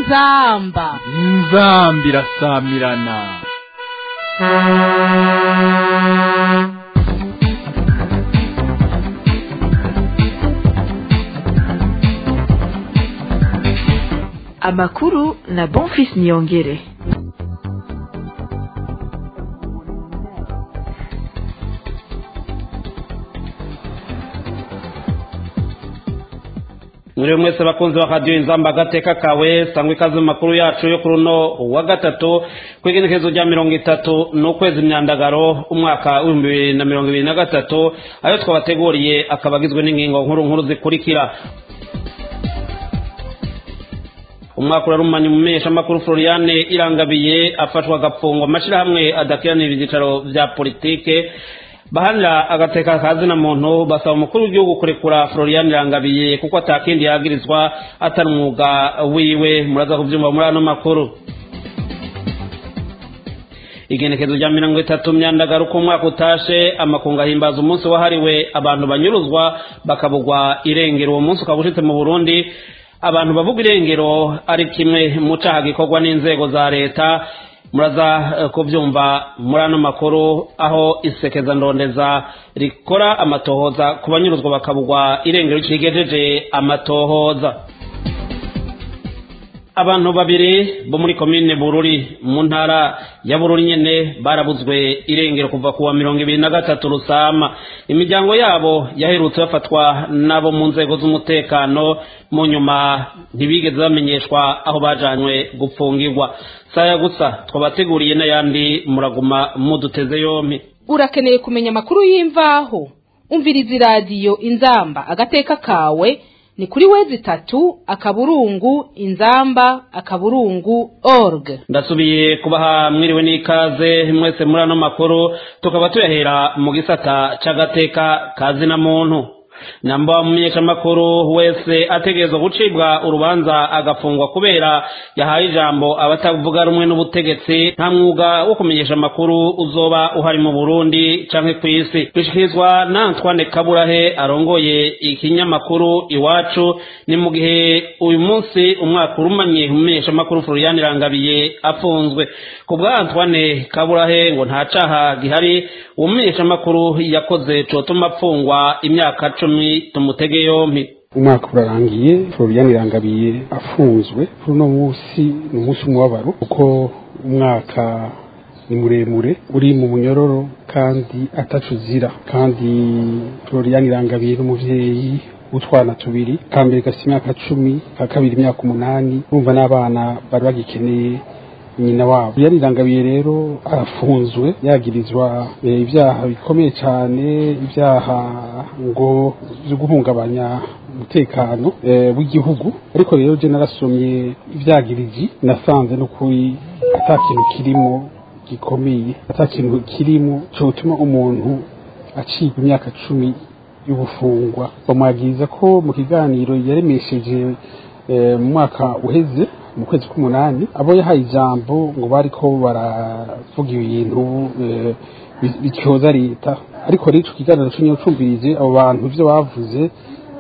inzamba irasamirana. Amakuru na Bonfils Niyongere. Mwiriwe mwese bakunzi wa Radio Inzamba gateka kawe sangwe kazi makuru yacu yo kuruno wa gatatu kwigenekezo rya 30 no kwezi myandagaro umwaka wa 2023 ayo twabateguriye akabagizwe n'ingingo nkuru zikurikira. Umwaka urarumanye mumesha makuru Floriane Irangabiye afashwa gapfungo amashirahamwe adakiranira ibicaro vya politike bahanira agateka kazi na muntu basaba umukuru w'igihugu kurekura Floriane Irangabiye kuko atakindi yagirizwa atari umwuga wiwe. Muraza kuvyumva muri ano makuru. Igenekezo rya 30 myandagaro ku mwaka utashe amakunga himbaza umunsi wahariwe abantu banyuruzwa bakabugwa irengero. Uwo munsi ukabushitse mu Burundi abantu bavuga irengero ari kimwe mu caha gikorwa n'inzego za leta. Muraza kuvyumva muri ano makuru aho isekeza ndondeza rikora amatohoza kubanyuruzwa bakabugwa irengero cigejeje amatohoza. Abantu babiri bo muri komine Bururi mu ntara ya Bururi nyene barabuzwe irengero kuva kuwa 2023 Rusama. Imiryango yabo yaherutse bafatwa nabo mu nzego z'umutekano mu nyuma ntibigeze bamenyeshwa aho bajanywe gupfungirwa. Saya gusa twabateguriye n'ayandi muraguma muduteze yompi. Urakeneye kumenya makuru y'imvaho umviriza radio Inzamba agateka kawe ni kuri wezi 3 akaburungu inzamba.org. Ndasubiye kubaha mwiriwe n'ikaze mwese muri ano makuru tukaba tuyahera mu gisata c'agateka kazi na muntu. Namba mumenyesha makuru wese ategerezwa gucibwa urubanza agafungwa kubera yahaye ijambo abatavuga rumwe n'ubutegetsi. Nta mwuga wo kumenyesha makuru uzoba uhari mu Burundi canke kw'isi. Bishikizwa na Antoine Kaburahe arongoye ikinyamakuru Iwacu ni mu gihe uyu munsi umwaka urumanye umenyesha makuru Floriane Irangabiye afunzwe. Kubwa Antoine Kaburahe ngo nta caha gihari umenyesha makuru yakoze cotuma apfungwa imyaka 10 tumutege yompi. Umwaka urarangiye Floriane Irangabiye afunzwe kuno munsi n'umunsi umwabaro uko umwaka ni muremure uri mu munyororo kandi atacuzira. Kandi Floriane Irangabiye n'umuvyeyi utwana tubiri kambere gafite imyaka 10 kakabiri imyaka 8 urumva n'abana bari bagikeneye nyina wabo. Floriane Irangabiye rero arafunzwe yagirizwa ibyaha bikomeye cyane, ibyaha ngo byo guhungabanya umutekano w'igihugu. Ariko rero je narasomye ivyagiriji nasanze no kuri atakintu kirimo gikomeye, atakintu kirimo cyo gutuma umuntu acibwa imyaka 10 y'ubufungwa. Bamwagiza ko mu kiganiro yaremesheje mu mwaka uheze mu kwezi k'umunani abo yahaye ijambo ngo bariko baravuga ibintu bityoza leta. Ariko rero ikiganiro cyo nyucumbirije abo bantu ivyo bavuze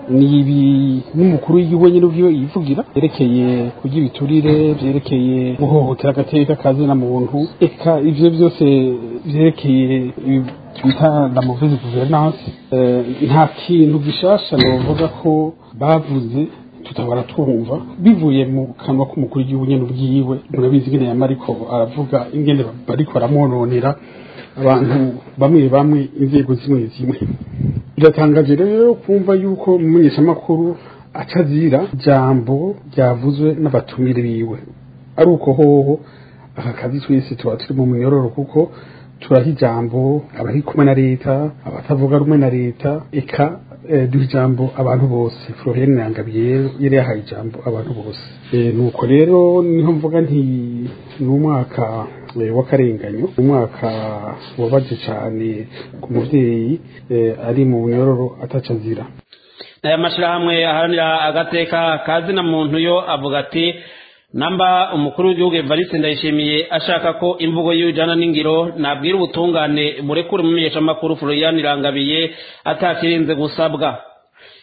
ni n'umukuru w'igihugu nyine uvyo yivugira yerekeye kugira ibiturire, vyerekeye guhohotera agateka kazi na muntu, eka ivyo byose vyerekeye twita la mauvaise gouvernance. Nta kintu gishasha novuga ko bavuze tutabara twumva bivuye mu kanwa k'umukuru w'igihugu nyene ubwiwe. Murabizi ingene yamariko aravuga ingene bariko baramononera abantu bamwe inzego zimwe. Biratangaje rero kumva yuko umumenyesha makuru acazira jambo ryavuzwe n'abatumire biwe. Ari uko hoho aka kazi twese tuba turi mu munyororo kuko turahi jambo abari kumwe na leta, abatavuga rumwe na leta, eka duha ijambo abantu bose. Floriane Irangabiye yari yahaye ijambo abantu bose. Nuko rero niho mvuga nti n'umwaka w'akarenganyo, umwaka wabaje cyane ku muvyeyi ari mu bunyororo atacazira. Aya mashirahamwe aharanira agateka kazi na muntu yo avuga ati namba umukuru w'igihugu Evariste Ndayishimiye ashaka ko imvugo y'ijana n'ingiro nabwira ubutungane murekure mumenyesha makuru Floriane Irangabiye atakirinze gusabwa.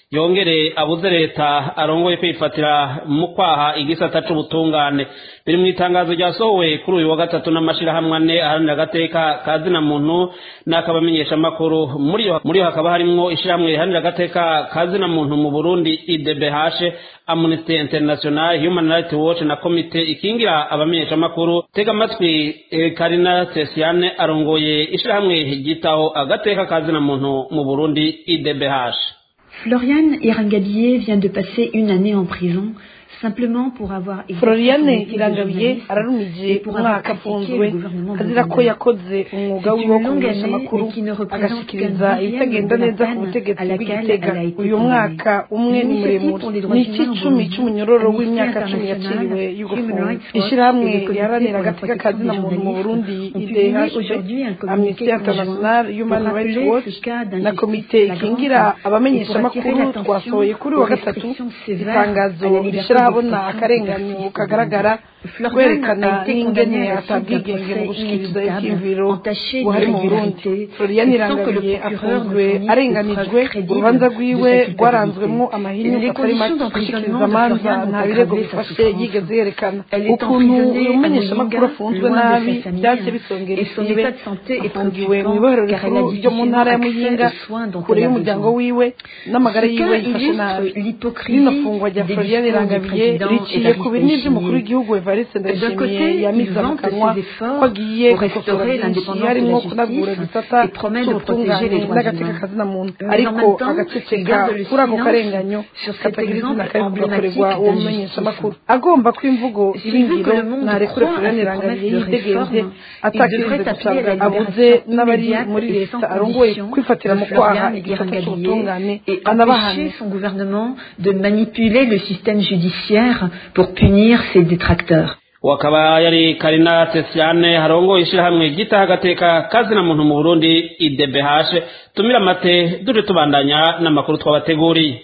yongere abuze leta arongoye kwifatira mu kwaha igisata c'ubutungane. Biri mu itangazo ryasohowe kuri uyu wa gatatu n'amashirahamwe ane aharanira agateka ka zina muntu n'akabamenyesha amakuru. Muri yo hakaba harimwo ishirahamwe riharanira agateka ka zina muntu mu Burundi IDBH, Amnesty International, Human Rights Watch na komite ikingira abamenyesha amakuru. Tega amatwi Karina Tesiane arongoye ishirahamwe ryitaho agateka ka zina muntu mu Burundi IDBH. Floriane Irangalier vient de passer une année en prison simplement pour avoir Floriane Irangalier ararumije umwaka afunzwe azira ko yakoze umwuga wiwe wo kumenyesha amakuru agashikiriza ibitagenda neza ku butegetsi bw'Igitega. Uyu mwaka umwe ni muremure, ni icumi c'umunyororo w'imyaka 10 yaciriwe y'ugufungwa. Ishirahamwe riharanira agateka ka zina muntu mu Burundi IDBH, Amnesty International, Human Rights Watch na komite ikingira abamenyesha amakuru twasohoye kuri wa gatatu itangazo abona akarenganyo kagaragara kwerekana n'ingene atabwigenge mu gushikiriza icyumviro buhari mu Burundi. Floriane Irangalier afunzwe arenganijwe, urubanza rwiwe rwaranzwemwo amahinyuza atari make, gushikiriza amanza nta birego bifashe yigeze yerekana. Ukuntu uyu mumenyeshamakuru afunzwe nabi byaje bisongera isibe. Afungiwe mu ibohero rikuru ryo mu ntara ya Muyinga kure y'umuryango wiwe n'amagara yiwe yifashe nabi. Rino fungwa rya Floriane Irangalier riciye ku binini by'umukuru w'igihugu Evariste Ndayishimiye yamize mu kanwa ko agiye gukosora byinshi harimo kunagura gisata cy'ubutungane n'agateka ka zina muntu, ariko agaceceka kuri ako karenganyo katagira izina kari gukorerwa uwo mumenyeshamakuru. Agomba ko imvugo iringiro narekure Floriane Irangalier yidegenze atakirinze gusabwa abuze n'abari muri leta arongoye kwifatira mu kwaha igisata cy'ubutungane anabahane son gouvernement de manipuler le système judiciaire pour punir ses détracteurs. Wakaba yari Karina Tesiane harongo ishirahamwe gita agateka kazina muntu mu Burundi IDBH. Tumira mate dure tubandanya n'amakuru twabateguriye.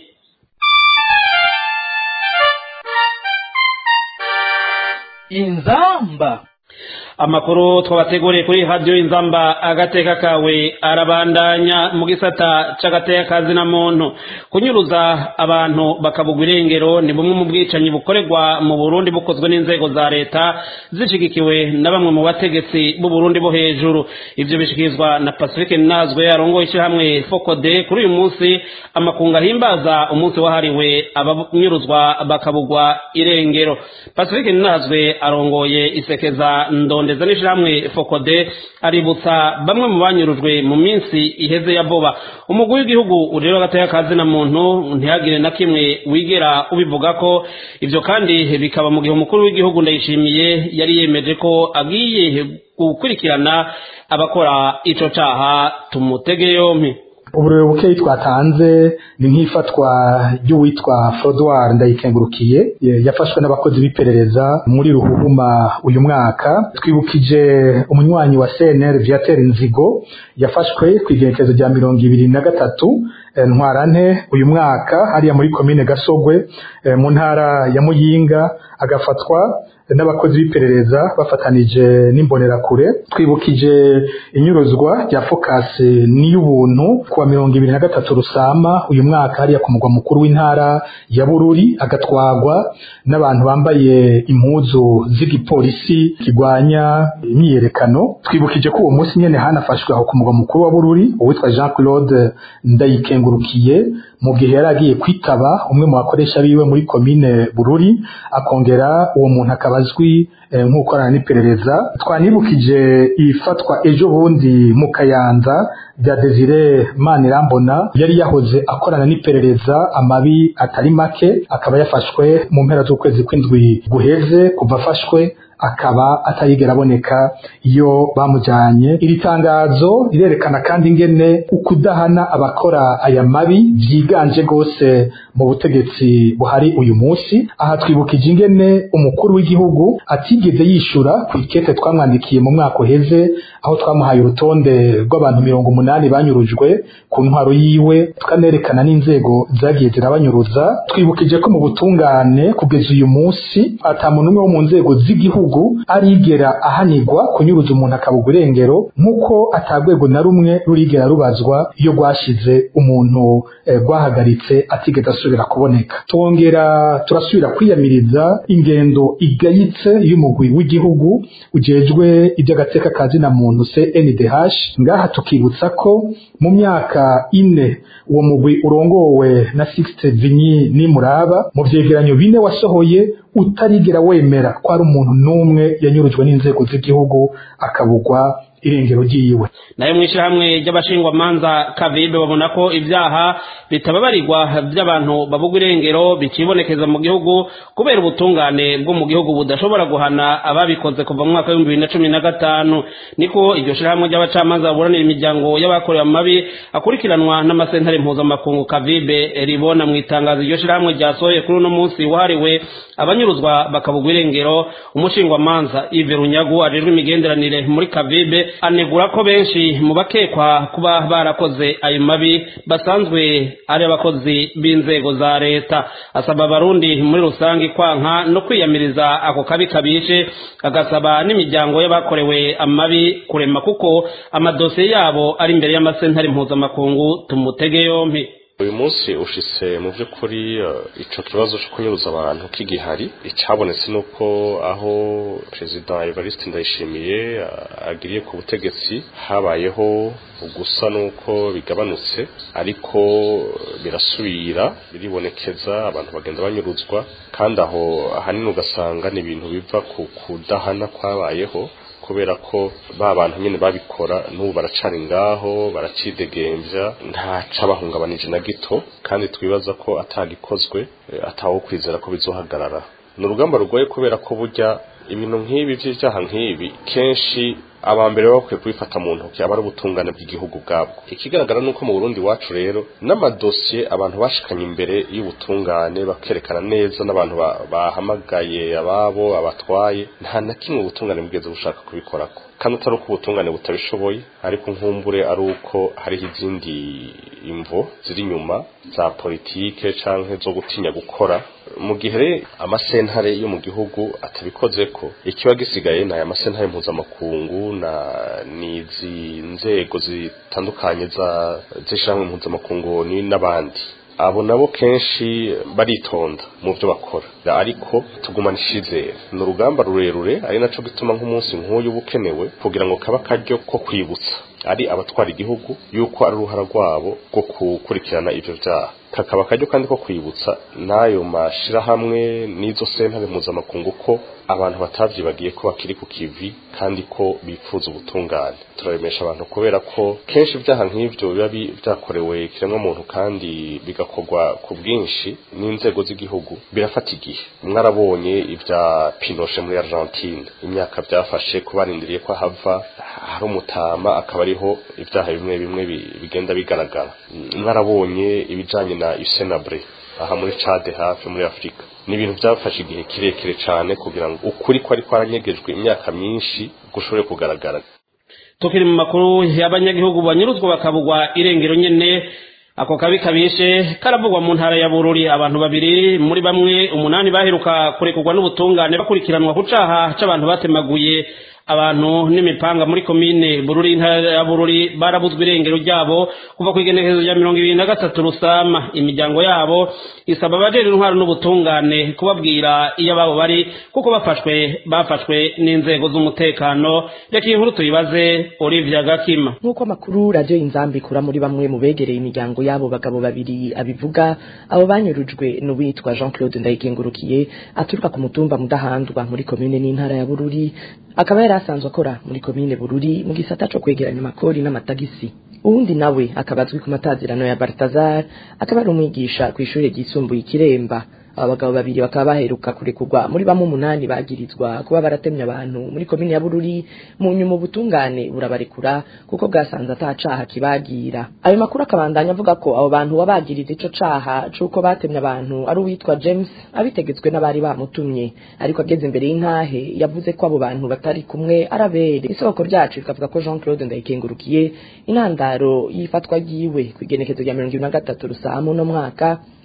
Inzamba. Amakuru twabateguriye kuri radio Inzamba agateka kawe arabandanya mu gisata c'agateka kazina muntu. Kunyuruza abantu bakabugwa irengero ni bumwe mu bwicanyi bukorerwa mu Burundi bukozwe n'inzego za leta zishigikiwe na bamwe mu bategetsi b'u Burundi bo hejuru. Ivyo bishikirizwa na Pacifique Nazwe arongoye ishirahamwe Fokode kuri uyu munsi amakunga himbaza umunsi wahariwe abanyuruzwa bakabugwa irengero. Pacifique Nazwe arongoye isekeza ndondeza n'ishirahamwe Fokode aributsa bamwe mu banyurujwe mu minsi iheze ya boba. Umugwi w'igihugu urero agateka kazina muntu ntihagire na kimwe wigera ubivuga ko ivyo, kandi bikaba mu gihe umukuru w'igihugu Ndayishimiye yari yemeje ko agiye gukurikirana abakora ico caha. Tumutege yompi. Uburero bukeyi twatanze ni nk'ifatwa ry'uwitwa Frodouard Ndayikengurukiye yafashwe n'abakozi b'iperereza muri Ruhuhuma uyu mwaka. Twibukije umunywanyi wa CNL Viateur Nzigo yafashwe ku igenekerezo rya 2023 Ntwarante uyu mwaka hariya muri komine Gasogwe mu ntara ya Muyinga, agafatwa n'abakozi b'iperereza bafatanije n'imbonerakure. Twibukije inyuruzwa rya Focus n'iy'ubuntu kuwa 2023 Rusama uyu mwaka hariya ku mugwa mukuru w'intara ya Bururi, agatwagwa n'abantu bambaye impuzu z'igipolisi kigwanya imyiyerekano. Twibukije ko uwo munsi nyene hanafashwe aho ku mugwa mukuru wa Bururi uwitwa Jean-Claude Ndayikengurukiye mu gihe yari agiye kwitaba umwe mu bakoresha biwe muri komine Bururi, akongera uwo muntu akabazwi nk'ukorana n'iperereza. Twanibukije ifatwa ejo bundi mu Kayanza bya Desire Manirambona yari yahoze akorana n'iperereza amabi atari make, akaba yafashwe mu mpera z'ukwezi kw'indwi guheze. Kuva afashwe akaba atayigera aboneka iyo bamujanye. Iri tangazo rirerekana kandi ingene ukudahana abakora aya mabi vyiganje gose mu butegetsi buhari uyu munsi. Aha twibukije ingene umukuru w'igihugu atigeze yishura ku ikete twamwandikiye mu mwaka uheze, aho twamuhaye urutonde rw'abantu 80 banyurujwe ku ntwaro yiwe, tukanerekana n'inzego zagiye zirabanyuruza. Twibukije ko mu butungane kugeza uyu munsi ata muntu umwe wo mu nzego z'igihugu gihugu arigera ahanigwa kunyuruza umuntu akabugwa irengero nk'uko atagwego na rumwe rurigera rubazwa iyo rwashize umuntu rwahagaritse atigeze asubira kuboneka. Twongera turasubira kwiyamiriza ingendo igayitse y'umugwi w'igihugu ujejwe iby'agateka kazi na muntu CNDH. Ngaha tukibutsa ko mu myaka 4 uwo mugwi urongowe na Sixte Vinyi Nimuraba mu vyegeranyo 4 wasohoye utarigera wemera ko ari umuntu n'umwe yanyurujwe n'inzego z'igihugu akabugwa irengero ryiwe. Nayo mwishirahamwe ry'abashingwa manza Kavibe babona ko ibyaha bitababarirwa by'abantu babugwa irengero bicibonekeza mu gihugu kubera ubutungane bwo mu gihugu budashobora guhana ababikoze kuva mu mwaka wa 2015. Niko iryo shirahamwe ry'abacamanza baburanira imiryango y'abakorewe amabi akurikiranwa n'amasentare mpuzamakungu Kavibe ribona mu itangazo iryo shirahamwe ryasohoye kuri uno munsi wahariwe abanyuruzwa bakabugwa irengero. Umushingwa manza Yves Runyagu ajejwe imigenderanire muri Kavibe anegura ko benshi mu bakekwa kuba barakoze ayo mabi basanzwe ari abakozi b'inzego za leta. Asaba abarundi muri rusange kwanka no kwiyamiriza ako kabi kabishe, agasaba n'imiryango y'abakorewe amabi kurema kuko amadosiye yabo ari imbere y'amasentare mpuzamakungu. Tumutege yompi. Uyu munsi ushitse mu by'ukuri ico kibazo cyo kunyuruza abantu k'igihari. Icabonetse nuko aho President Evariste Ndayishimiye agiriye ku butegetsi habayeho gusa nuko bigabanutse, ariko birasubira biribonekeza abantu bagenda banyuruzwa, kandi aho ahanini ugasanga ni ibintu biva ku kudahana kwabayeho, kubera ko ba bantu nyene babikora n'ubu baracari ngaho baracidegembya ntaca bahungabanije na gito, kandi twibaza ko atagikozwe atawo kwizera ko bizohagarara. N'urugamba rugoye kubera ko burya ibintu nk'ibi by'icyaha nk'ibi kenshi abambere bakwiye kubifata mu ntoki abari ubutungane bw'igihugu bwabwo. Ikigaragara nuko mu Burundi wacu rero n'amadosiye abantu bashikanye imbere y'ubutungane bakerekana neza n'abantu bahamagaye ababo abatwaye, nta na kimwe ubutungane bwigeze bushaka kubikorako, kandi utari uko ubutungane butabishoboye, ariko nkumbure ari uko hariho izindi imvo ziri nyuma za politike canke zo gutinya gukora. Mu gihe amasentare yo mu gihugu atabikoze ko, ikiba gisigaye na amasentare mpuzamakungu na nizi nzego zitandukanye z'ishamwe mpuzamakungu n'abandi. Abo nabo kenshi baritonda mu byo bakora, ariko tugumana ishizere. N'urugamba rurerure, ari naco gituma nk'umunsi nk'uyu bukenewe kugira ngo kaba karyo ko kwibutsa ari abatwara igihugu yuko ari uruhara rwabo rwo gukurikirana ivyo vyaha. Kakaba karyo kandi ko kwibutsa n'ayo mashirahamwe n'izo sentare mpuzamakungu ko abantu batavyibagiye ko bakiri ku kivi kandi ko bipfuza ubutungane. Turabemesha abantu kubera ko kenshi ibyaha nk'ivyo biba byakorewe kiremwa muntu kandi bigakorwa ku bwinshi n'inzego z'igihugu, birafata igihe. Mwarabonye ivya Pinochet muri Argentine, imyaka byafashe kubarindiriye ko hava hari umutama akaba ariho ibyaha bimwe bimwe bigenda bigaragara. Mwarabonye ibijanye na Usenabre aha muri Chad hafi muri Afrika, ni ibintu byafashe igihe kirekire cyane kugira ngo ukuri ko ari kwaranyegejwe imyaka myinshi gushobore kugaragara. Tukiri mu makuru y'abanyagihugu banyuruzwa bakabugwa irengero nyene, ako kabi kabishe karavugwa mu ntara ya Bururi. Abantu babiri muri bamwe 8 baheruka kurekurwa n'ubutungane bakurikiranwa ku caha c'abantu batemaguye abantu n'imipanga muri komine Bururi, intara ya Bururi, barabuzwe irengero ryabo kuva ku igenekerezo rya 2023 Rusama. Imiryango yabo isaba abajejwe intwaro n'ubutungane kubabwira iyo babo bari kuko bafashwe n'inzego z'umutekano. Reka inkuru tuyibaze Olivia Gakima. Nkuko makuru radio Inzambi kura muri bamwe mu begereye imiryango yabo bagabo babiri abivuga, abo banyurujwe n'uwitwa Jean-Claude Ndayikengurukiye aturuka ku mutumba Mudahandwa muri komine n'intara ya Bururi, akaba yarasanzwe akora muri komine Bururi mu gisata cyo kwegeranya amakori n'amatagisi. Uwundi nawe akabazwi ku matazirano ya Baltazar, akaba ari umwigisha ku ishure ryisumbuye Ikiremba. Abagabo babiri bakaba baheruka kurekurwa muri bamwe 8 bagirizwa kuba baratemye abantu muri komine ya Bururi, mu nyuma ubutungane burabarekura kuko bwasanze atacaha kibagira. Ayo makuru akabandanya avuga ko abo bantu wabagiriza ico caha cuko batemye abantu ari uwitwa James abitegetswe n'abari bamutumye, ariko ageze imbere y'intahe yavuze ko abo bantu batari kumwe arabere. Isoko ryacu rikavuga ko Jean-Claude Ndayikengurukiye intandaro yifatwa giwe kwigenekezo rya 2023 Rusama no mwaka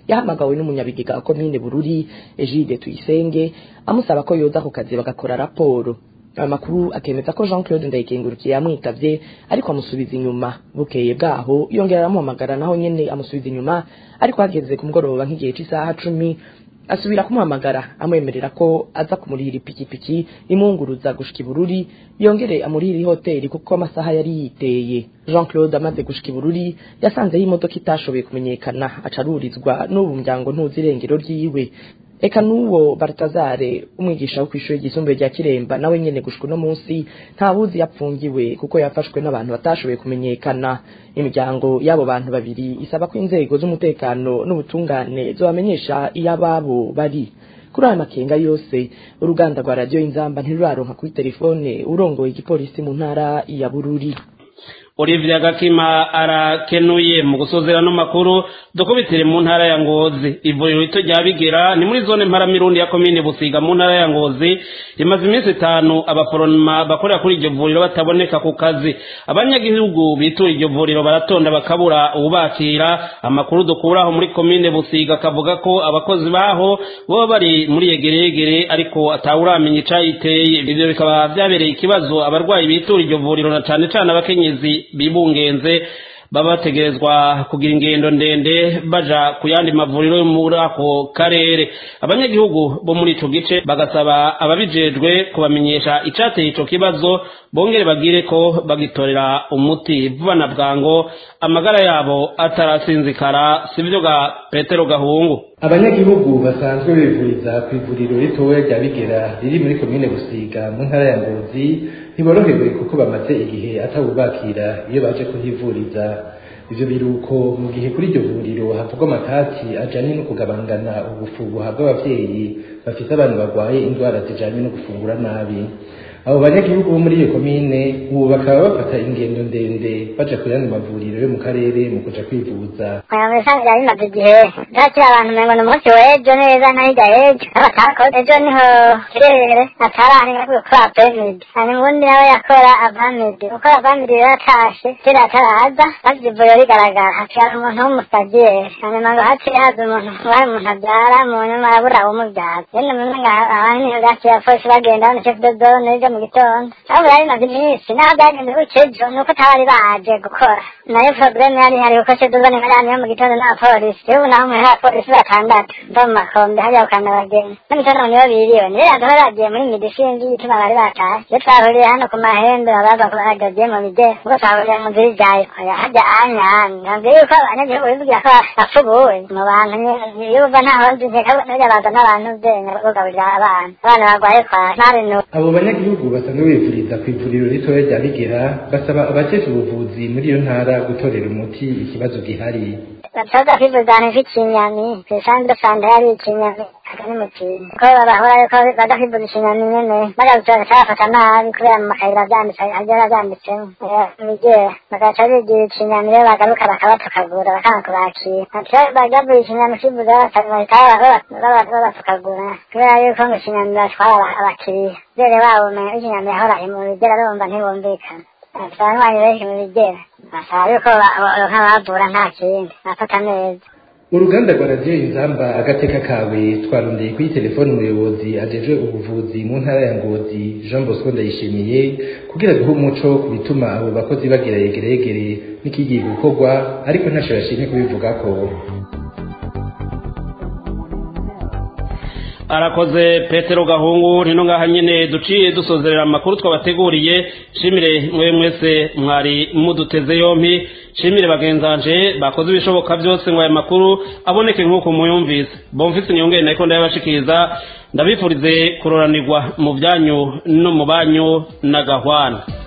yahamagawe n'umunyabigega wa komine Bururi Egide Tuyisenge amusaba ko yoza ku kazi bagakora raporo. Amakuru akemeza ko Jean-Claude Ndayikengurukiye yamwitavye ariko amusubiza inyuma. Bukeye bwaho yongera aramuhamagara naho nyene amusubiza inyuma, ariko hageze ku mugoroba nk'igihe cy'isaha 10 asubira kumuhamagara amwemerera ko aza kumurihira ipikipiki imunguruza gushika Bururi, yongere amurihira hoteli kuko amasaha yari yiteye. Jean-Claude amaze gushika Bururi yasanze y'imodoka itashoboye kumenyekana, acarurizwa n'ubu muryango ntuzirengero ryiwe. Eka nuwo Bartazare umwigisha wo kw'ishure ryisumbuye rya Kiremba nawe nyene gushika no munsi ntabuzi yapfungiwe kuko yafashwe n'abantu batashoboye kumenyekana. Imiryango yabo bantu babiri isaba ko inzego z'umutekano n'ubutungane zobamenyesha iyababo bari. Kuri aya makenga yose uruganda rwa radio Inzamba ntiruraronka kuri telefone urongoye igipolisi mu ntara ya Bururi. Olivier Gakima arakenuye mu gusozera no makuru dokubitire mu ntara ya Ngozi. Ivuriro rito rya Bigera ni muri zone Mparamirundi ya komine Busiga mu ntara ya Ngozi. Imaze iminsi 5 abaforoma bakorera kuri iryo vuriro bataboneka ku kazi. Abanyagihugu bitura iryo vuriro baratonda bakabura ubakira. Amakuru dukuraho muri komine Busiga kavuga ko abakozi baho bo bari muri yegeregere ariko atawuramenya icayiteye. Ivyo bikaba byabereye ikibazo abarwayi bitura iryo vuriro na cane cane abakenyezi bibungenze babategerezwa kugira ingendo ndende baja kuyandi mavuriro yo muri ako karere. Abanyagihugu bo muri ico gice bagasaba ababijejwe kubamenyesha icateye ico kibazo bongere bagire ko bagitorera umuti vuba na bwango amagara yabo atarasinzikara. Sivyo ga Petero Gahungu. Abanyagihugu basanzwe bivuriza ku ivuriro ritoya rya Bigera riri muri komine Busiga mu ntara ya Ngozi ntiborohewe kuko bamaze igihe atawubakira iyo baje kuhivuriza. Ivyo biruko mu gihe kuri iryo vuriro havugwa amatati ajanye no kugabangana ubufu buhabwa abavyeyi bafise abantu barwaye indwara zijanye no gufungura nabi. Abo banyagihugu bo muri iyo komine ubu bakaba bafata ingendo ndende baja kuyandi mavuriro yo mu karere mu kuja kwivuza. Abasanga bimaze igihe ndakira abantu mengo no munsi wejo neza nahija ejo abatako ejo niho kirere atarani gukora pemid ani ngundi nawe yakora abamid uko abamid yatashe kira ataraza azivuriro rigaragara hakira umuntu w'umustagiye kandi mango hati yaza umuntu wari umuntu abyara mu nyuma abura umubyaza yenda menga abandi ndakira foshe bagenda no chef de zone mu gitondo abo yari maze iminsi n'abagende ucejo nuko tawari baje gukora nayo problem yari hari uko chef de zone ngari mu gitondo na polisi ubu naho muri polisi batandatu ndoma kombe hajya ukanda bageni n'imitono niyo biriwe niyo yadhoragiye muri medicine y'ituma bari bataye yo twahuriye hano ku mahembe babaga ko agaje mu bide ubwo twahuriye mu nzira jaye hajya anya ntabwo yuko abanyagihugu bivugira ko afubuwe mu bantu yuba ntaho nzika n'abajya baza n'abantu byenye bagaburira abana barwaye kwa narino. Abo banyagihugu basanzwe bivuriza ku ivuriro ritoya rya Bigera basaba abajejwe ubuvuzi muri iyo ntara gutorera umuti ikibazo gihari. Bataza kwivuzana ikinyami pesande sande yari ikinyami akani mutini ko babahora yuko badakwivuza ikinyami nyene bagaruka cyafata nabi kubera mu makayira byanditse agera byanditse bige bagaca bigira ikinyami rero bagaruka bakabatukagura bakanakubakira ati bagavuye ikinyami kivuza bakaba batukagura kubera yuko ngo ikinyami batwara abakiriya rero babona ikinyami yahora mu bigera rumva ntibumvikana atwanwanye benshi mu bigera basaba yuko nk'abavura nta kindi bafata neza. Uruganda rwa radio Inzamba agateka kawe twarondeye kuri telefone umuyobozi ajejwe ubuvuzi mu ntara ya Ngozi Jean Bosco Ndayishimiye kugira duhe umuco ku bituma abo bakozi bagira yegeregere n'ikigiye gukorwa ariko ntasho yashimye kubivuga ko. Arakoze Petero Gahungu. Nino ngaha nyene duciye dusozerera amakuru twabateguriye. Shimire mwe mwese mwari muduteze yompi, shimire bagenzanje bakoze ibishoboka byose ngo aya makuru aboneke nk'uko muyumvise. Bomfise nyongere nako ndabashikiriza, ndabifurize kuroranirwa mu byanyu no mu banyu na gahwana.